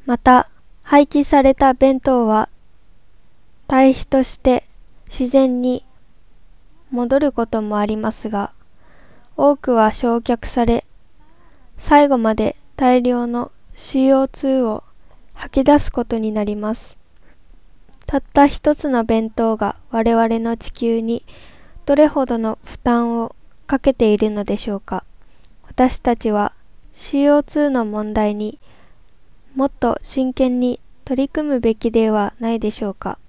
また、廃棄された弁当は堆肥として自然に戻ることもありますが、多くは焼却され、最後まで大量の CO2 を吐き出すことになります。たった一つの弁当が我々の地球にどれほどの負担をかけているのでしょうか。私たちは CO2 の問題にもっと真剣に取り組むべきではないでしょうか。